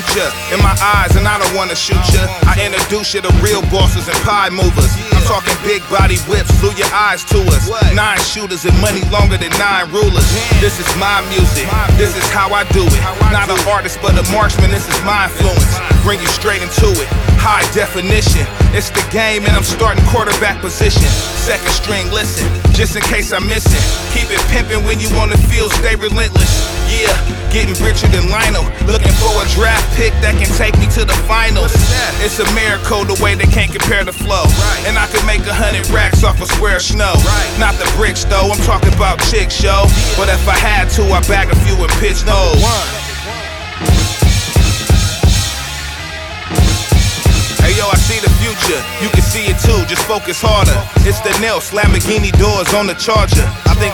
future in my eyes, and I don't wanna shoot ya. I introduce you to real bosses and pie movers. I'm talking big body whips, blew your eyes to us. 9 shooters and money longer than 9 rulers. This is my music, this is how I do it. Not an artist but a marksman, this is my influence. Bring you straight into it, high definition. It's the game and I'm starting quarterback position. Second string, listen, just in case I'm missing. Keep it pimpin' when you on the field, stay relentless. Yeah, getting richer than Lionel. Looking for a draft pick that can take me to the finals. It's a miracle the way they can't compare the flow. And I could make 100 racks off a square of snow. Not the bricks though, I'm talking about chicks, yo. But if I had to, I'd bag a few and pitch those. Hey yo, I see the future, you can see it too, just focus harder. It's the Nels, Lamborghini doors on the Charger. I think